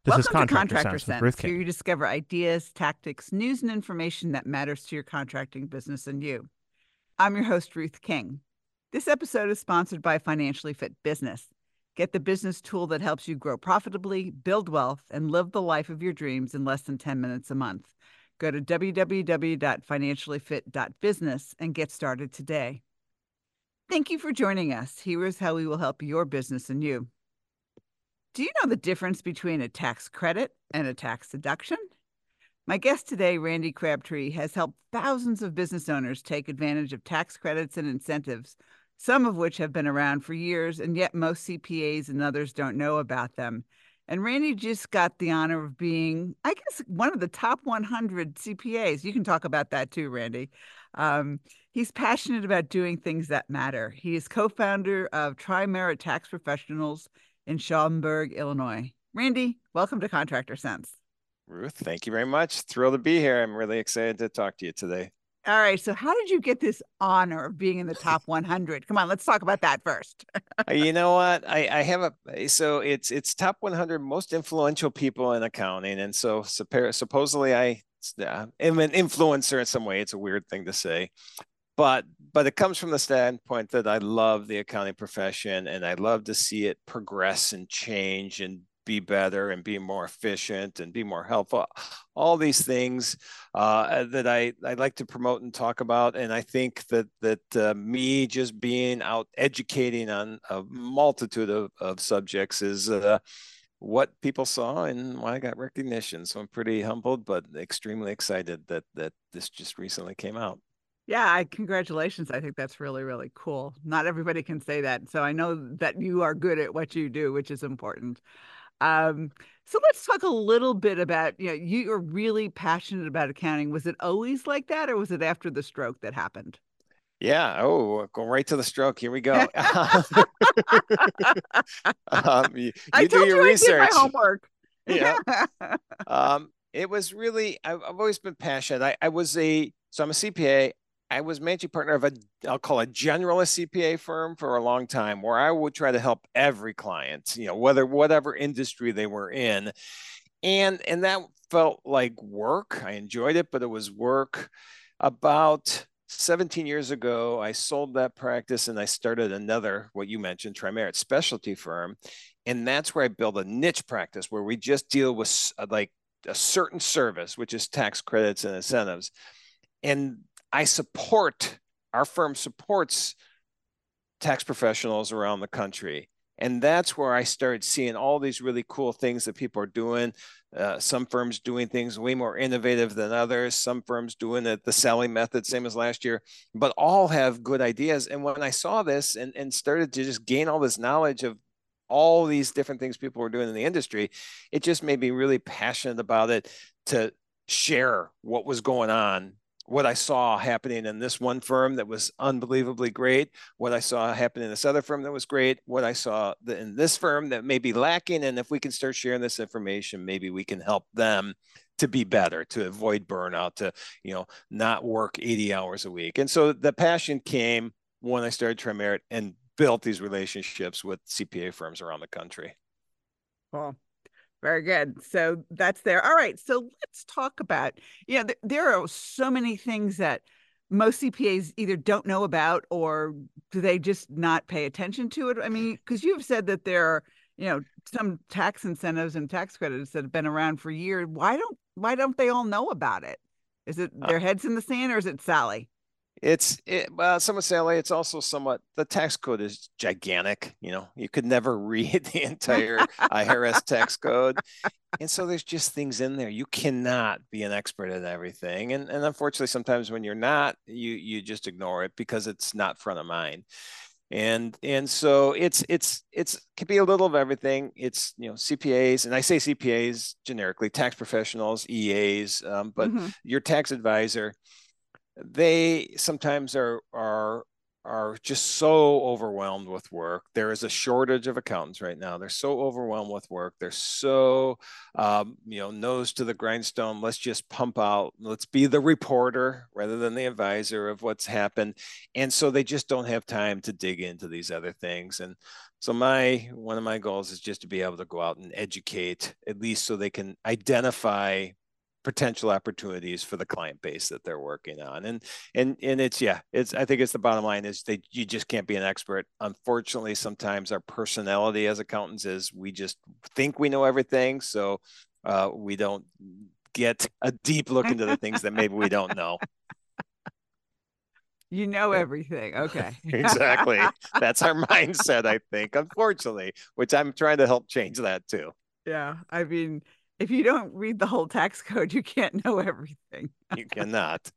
This is Welcome to Contractor Contractor Sense with Ruth Sense. Here King. you discover ideas, tactics, news, and information that matters to your contracting business and you. I'm your host, Ruth King. This episode is sponsored by Financially Fit Business. Get the business tool that helps you grow profitably, build wealth, and live the life of your dreams in less than 10 minutes a month. Go to www.financiallyfit.business and get started today. Thank you for joining us. Here is how we will help your business and you. Do you know the difference between a tax credit and a tax deduction? My guest today, Randy Crabtree, has helped thousands of business owners take advantage of tax credits and incentives, some of which have been around for years, and yet most CPAs and others don't know about them. And Randy just got the honor of being, I guess, one of the top 100 CPAs. You can talk about that too, Randy. He's passionate about doing things that matter. He is co-founder of Tri-Merit Tax Professionals in Schaumburg, Illinois. Randy, welcome to Contractor Sense. Ruth, thank you very much. Thrilled to be here. I'm really excited to talk to you today. All right. So, how did you get this honor of being in the top 100? Come on, let's talk about that first. You know what? I have so it's top 100 most influential people in accounting, and so supposedly I am an influencer in some way. It's a weird thing to say, but it comes from the standpoint that I love the accounting profession and I love to see it progress and change and be better and be more efficient and be more helpful. All these things that I like to promote and talk about. And I think that me just being out educating on a multitude of subjects is what people saw and why I got recognition. So I'm pretty humbled, but extremely excited that this just recently came out. Yeah, congratulations. I think that's really, really cool. Not everybody can say that. So I know that you are good at what you do, which is important. Um, so let's talk a little bit about, you are really passionate about accounting. Was it always like that, or was it after the stroke that happened? Yeah. Oh, go right to the stroke. Here we go. I You do told your you I did my research. homework. Yeah. It was really, I've always been passionate. So I'm a CPA. I was managing partner of I'll call it generalist CPA firm for a long time, where I would try to help every client, whatever industry they were in. And that felt like work. I enjoyed it, but it was work. About 17 years ago, I sold that practice and I started another, what you mentioned, Tri-Merit specialty firm. And that's where I built a niche practice where we just deal with like a certain service, which is tax credits and incentives. And our firm supports tax professionals around the country. And that's where I started seeing all these really cool things that people are doing. Some firms doing things way more innovative than others. Some firms doing it the Sally method, same as last year, but all have good ideas. And when I saw this and started to just gain all this knowledge of all these different things people were doing in the industry, it just made me really passionate about it to share what was going on, what I saw happening in this one firm that was unbelievably great, what I saw happening in this other firm that was great, what I saw in this firm that may be lacking. And if we can start sharing this information, maybe we can help them to be better, to avoid burnout, to, not work 80 hours a week. And so the passion came when I started Tri-Merit and built these relationships with CPA firms around the country. Cool. Very good. So that's there. All right. So let's talk about, there are so many things that most CPAs either don't know about or do they just not pay attention to it? I mean, because you've said that there are, some tax incentives and tax credits that have been around for years. Why don't they all know about it? Is it their heads in the sand or is it Sally? Well, somewhat sadly, it's also somewhat, the tax code is gigantic. You could never read the entire IRS tax code. And so there's just things in there. You cannot be an expert at everything. And unfortunately, sometimes when you're not, you just ignore it because it's not front of mind. And so it's could be a little of everything. It's CPAs, and I say CPAs generically, tax professionals, EAs, but your tax advisor, they sometimes are are just so overwhelmed with work. There is a shortage of accountants right now. They're so overwhelmed with work. They're so, nose to the grindstone. Let's just pump out. Let's be the reporter rather than the advisor of what's happened. And so they just don't have time to dig into these other things. And so one of my goals is just to be able to go out and educate, at least so they can identify potential opportunities for the client base that they're working on. And it's I think it's the bottom line is you just can't be an expert. Unfortunately, sometimes our personality as accountants is we just think we know everything. So we don't get a deep look into the things that maybe we don't know. You know everything. Okay. Exactly. That's our mindset, I think, unfortunately, which I'm trying to help change that too. Yeah. I mean, if you don't read the whole tax code, you can't know everything. You cannot.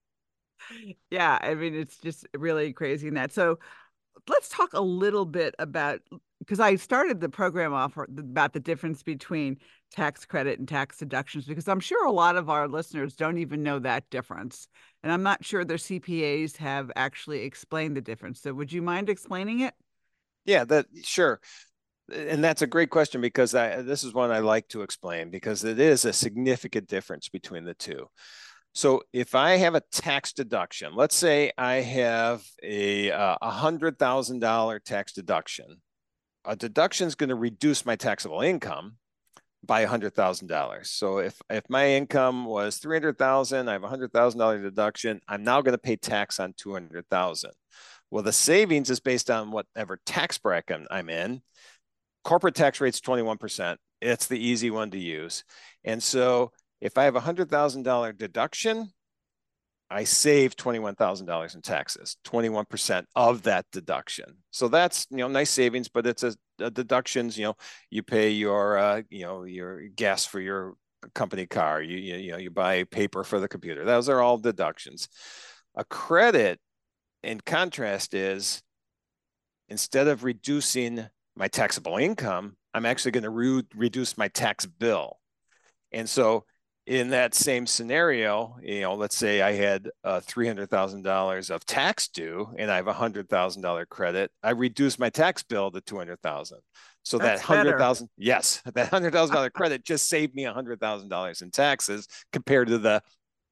Yeah. I mean, it's just really crazy in that. So let's talk a little bit about, because I started the program off about the difference between tax credit and tax deductions, because I'm sure a lot of our listeners don't even know that difference. And I'm not sure their CPAs have actually explained the difference. So would you mind explaining it? Yeah, sure. And that's a great question because this is one I like to explain because it is a significant difference between the two. So if I have a tax deduction, let's say I have a $100,000 tax deduction, a deduction is going to reduce my taxable income by $100,000. So if my income was $300,000, I have a $100,000 deduction, I'm now going to pay tax on $200,000. Well, the savings is based on whatever tax bracket I'm in. Corporate tax rate's 21%. It's the easy one to use. And so if I have a $100,000 deduction, I save $21,000 in taxes, 21% of that deduction. So that's, nice savings, but it's a deductions, you pay your gas for your company car, you buy paper for the computer. Those are all deductions. A credit, in contrast, is instead of reducing my taxable income, I'm actually going to reduce my tax bill. And so in that same scenario, let's say I had $300,000 of tax due and I have a $100,000 credit, I reduce my tax bill to $200,000. So That's that $100,000, yes, that $100,000 credit just saved me $100,000 in taxes compared to the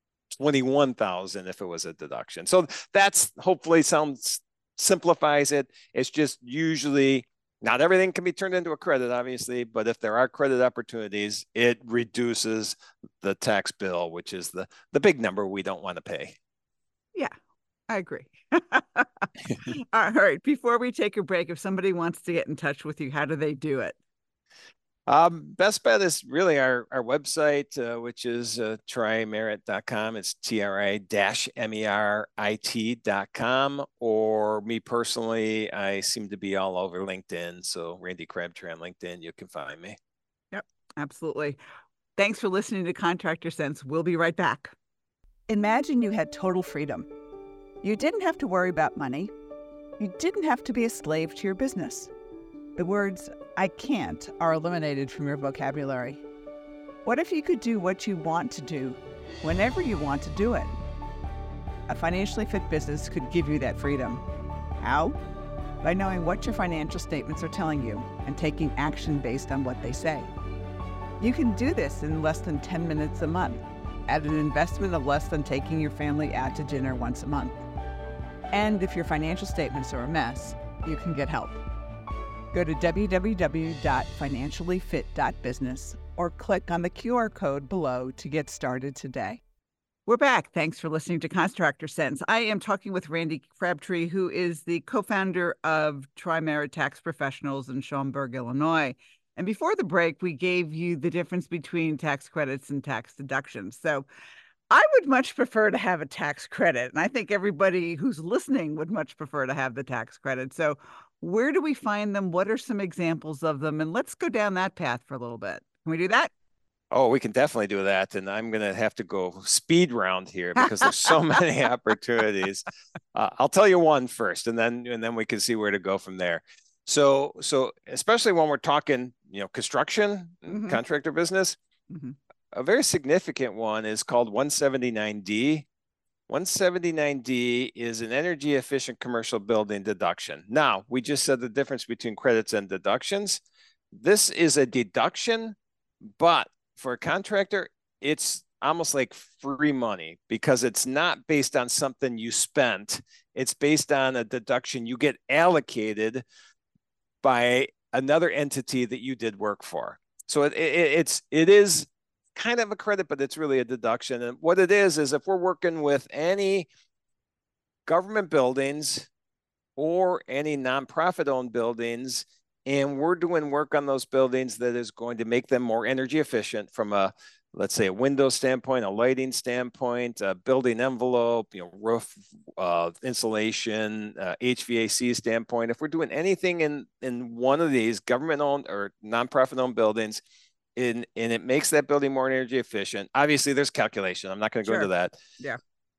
$21,000 if it was a deduction. So that's hopefully simplifies it. It's just usually not everything can be turned into a credit, obviously, but if there are credit opportunities, it reduces the tax bill, which is the big number we don't want to pay. Yeah, I agree. All right. Before we take a break, if somebody wants to get in touch with you, how do they do it? Best bet is really our website, which is trimerit.com. It's TRI-MERIT.com. Or me personally, I seem to be all over LinkedIn. So Randy Crabtree on LinkedIn, you can find me. Yep, absolutely. Thanks for listening to Contractor Sense. We'll be right back. Imagine you had total freedom. You didn't have to worry about money. You didn't have to be a slave to your business. The words, I can't, are eliminated from your vocabulary. What if you could do what you want to do, whenever you want to do it? A financially fit business could give you that freedom. How? By knowing what your financial statements are telling you and taking action based on what they say. You can do this in less than 10 minutes a month, at an investment of less than taking your family out to dinner once a month. And if your financial statements are a mess, you can get help. Go to www.financiallyfit.business or click on the QR code below to get started today. We're back. Thanks for listening to Contractor Sense. I am talking with Randy Crabtree, who is the co-founder of Tri-Merit Tax Professionals in Schaumburg, Illinois. And before the break, we gave you the difference between tax credits and tax deductions. So I would much prefer to have a tax credit. And I think everybody who's listening would much prefer to have the tax credit. So where do we find them? What are some examples of them? And let's go down that path for a little bit. Can we do that? Oh, we can definitely do that. And I'm going to have to go speed round here because there's so many opportunities. I'll tell you one first, and then we can see where to go from there. So especially when we're talking, construction, contractor business, a very significant one is called 179D. 179D is an energy efficient commercial building deduction. Now, we just said the difference between credits and deductions. This is a deduction, but for a contractor, it's almost like free money because it's not based on something you spent. It's based on a deduction you get allocated by another entity that you did work for. So it is kind of a credit, but it's really a deduction. And what it is if we're working with any government buildings or any nonprofit owned buildings, and we're doing work on those buildings that is going to make them more energy efficient from a, let's say, a window standpoint, a lighting standpoint, a building envelope, roof insulation, HVAC standpoint. If we're doing anything in one of these government owned or nonprofit owned buildings, and it makes that building more energy efficient. Obviously, there's calculation. I'm not going to go into that. Yeah.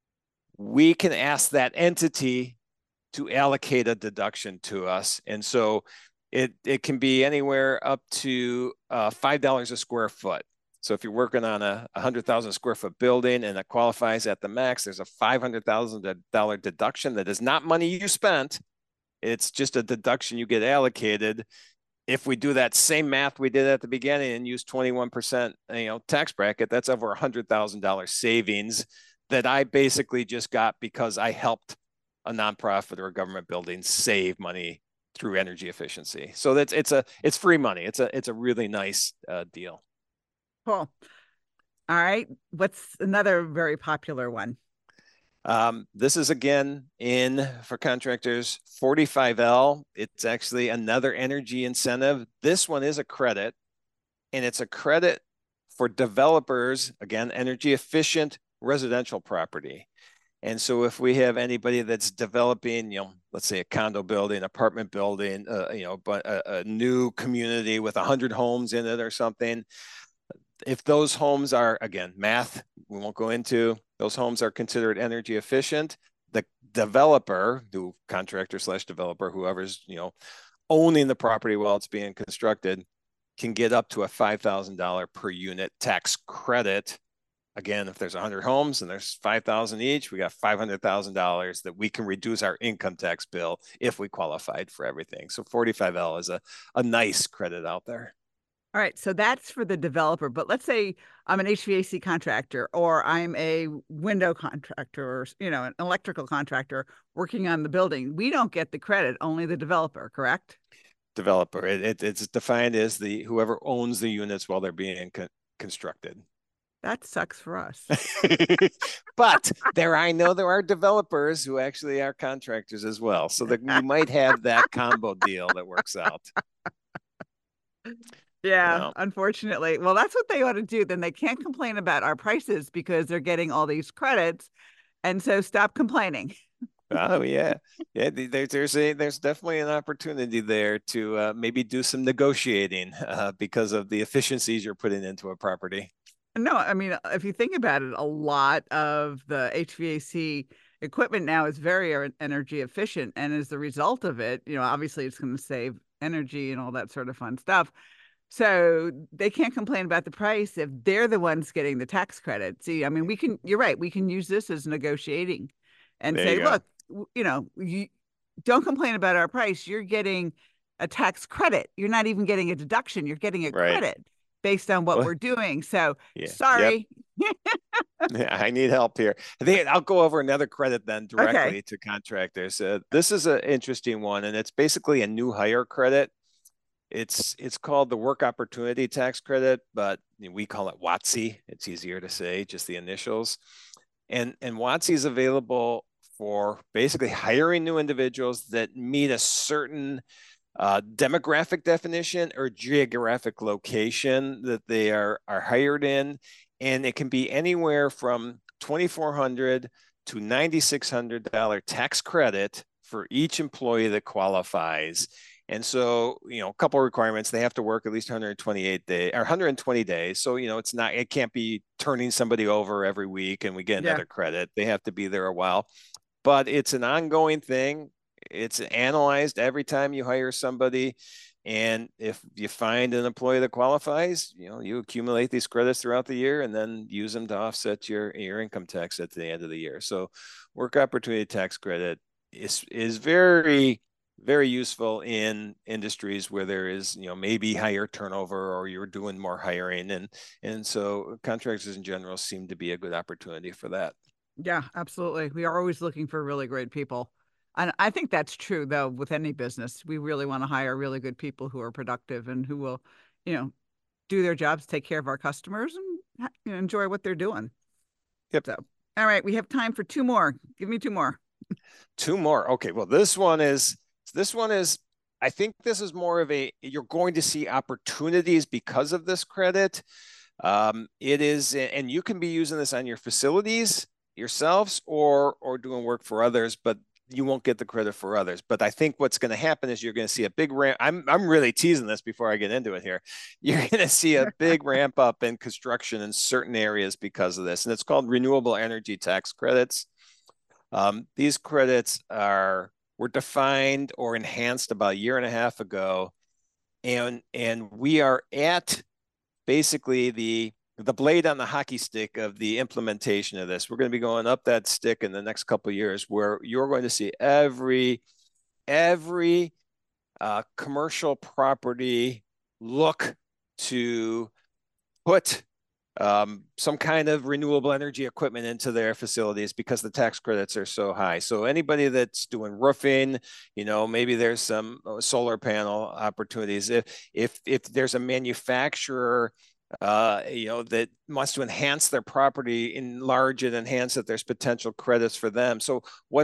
We can ask that entity to allocate a deduction to us. And so it can be anywhere up to $5 a square foot. So if you're working on a 100,000 square foot building and it qualifies at the max, there's a $500,000 deduction that is not money you spent. It's just a deduction you get allocated. If we do that same math we did at the beginning and use 21%, tax bracket, that's over $100,000 savings that I basically just got because I helped a nonprofit or a government building save money through energy efficiency. So it's free money. It's a really nice deal. Cool. All right. What's another very popular one? This is again for contractors, 45L. It's actually another energy incentive. This one is a credit, and it's a credit for developers, again, energy efficient residential property. And so if we have anybody that's developing, let's say a condo building, apartment building, but a new community with 100 homes in it or something, if those homes are, again, math, we won't go into, those homes are considered energy efficient, the developer, the contractor / developer, whoever's, owning the property while it's being constructed, can get up to a $5,000 per unit tax credit. Again, if there's 100 homes and there's 5,000 each, we got $500,000 that we can reduce our income tax bill if we qualified for everything. So 45L is a nice credit out there. All right. So that's for the developer. But let's say I'm an HVAC contractor or I'm a window contractor or, an electrical contractor working on the building. We don't get the credit, only the developer, correct? Developer. It's defined as whoever owns the units while they're being constructed. That sucks for us. But I know there are developers who actually are contractors as well. So that you might have that combo deal that works out. Yeah, unfortunately. Well, that's what they ought to do. Then they can't complain about our prices because they're getting all these credits. And so stop complaining. Oh yeah. Yeah. There's definitely an opportunity there to maybe do some negotiating because of the efficiencies you're putting into a property. No, I mean, if you think about it, a lot of the HVAC equipment now is very energy efficient. And as a result of it, obviously it's going to save energy and all that sort of fun stuff. So they can't complain about the price if they're the ones getting the tax credit. See, I mean, you're right. We can use this as negotiating and say, look, you don't complain about our price. You're getting a tax credit. You're not even getting a deduction. You're getting a credit based on what we're doing. So sorry. Yep. I need help here. I think I'll go over another credit then directly to contractors. This is an interesting one, and it's basically a new hire credit. It's called the Work Opportunity Tax Credit, but we call it WOTC. It's easier to say, just the initials. And WOTC is available for basically hiring new individuals that meet a certain demographic definition or geographic location that they are hired in. And it can be anywhere from $2,400 to $9,600 tax credit for each employee that qualifies. And so, a couple of requirements, they have to work at least 120 days. So, it can't be turning somebody over every week and we get another credit. They have to be there a while, but it's an ongoing thing. It's analyzed every time you hire somebody. And if you find an employee that qualifies, you accumulate these credits throughout the year and then use them to offset your income tax at the end of the year. So work opportunity tax credit is very, very useful in industries where there is, maybe higher turnover or you're doing more hiring. And so contractors in general seem to be a good opportunity for that. Yeah, absolutely. We are always looking for really great people. And I think that's true, though, with any business. We really want to hire really good people who are productive and who will, you know, do their jobs, take care of our customers, and enjoy what they're doing. Yep. So, all right, we have time for two more. Give me two more. Two more. Okay. Well, this one is, I think this is more of you're going to see opportunities because of this credit. It is, and you can be using this on your facilities yourselves or doing work for others, but you won't get the credit for others. But I think what's going to happen is you're going to see a big ramp. I'm really teasing this before I get into it here. You're going to see a big ramp up in construction in certain areas because of this, and it's called renewable energy tax credits. These credits were defined or enhanced about a year and a half ago, and we are at basically the blade on the hockey stick of the implementation of this. We're going to be going up that stick in the next couple of years, where you're going to see every commercial property look to put some kind of renewable energy equipment into their facilities because the tax credits are so high. So anybody that's doing roofing, maybe there's some solar panel opportunities. If there's a manufacturer, that wants to enhance their property, enlarge it, enhance it, there's potential credits for them. So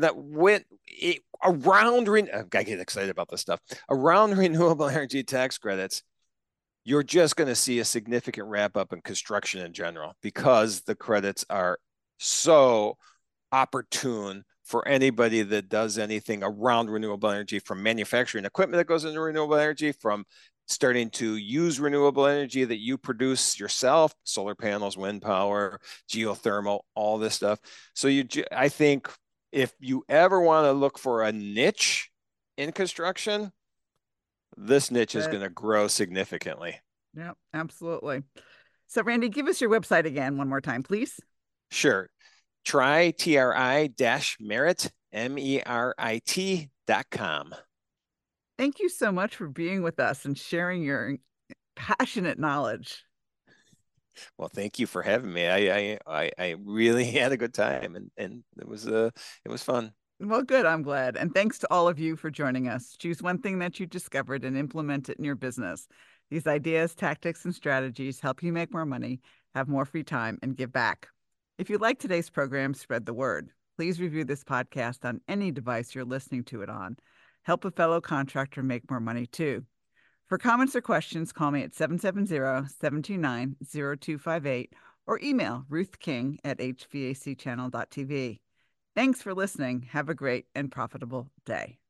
I get excited about this stuff. Around renewable energy tax credits, you're just going to see a significant ramp up in construction in general because the credits are so opportune for anybody that does anything around renewable energy, from manufacturing equipment that goes into renewable energy, from starting to use renewable energy that you produce yourself, solar panels, wind power, geothermal, all this stuff. So I think if you ever want to look for a niche in construction, this niche is going to grow significantly. Yeah, absolutely. So, Randy, give us your website again one more time, please. Sure. TRI-merit, MERIT.com. Thank you so much for being with us and sharing your passionate knowledge. Well, thank you for having me. I really had a good time, and it was fun. Well, good. I'm glad. And thanks to all of you for joining us. Choose one thing that you discovered and implement it in your business. These ideas, tactics, and strategies help you make more money, have more free time, and give back. If you like today's program, spread the word. Please review this podcast on any device you're listening to it on. Help a fellow contractor make more money too. For comments or questions, call me at 770-729-0258 or email ruthking@hvacchannel.tv. Thanks for listening. Have a great and profitable day.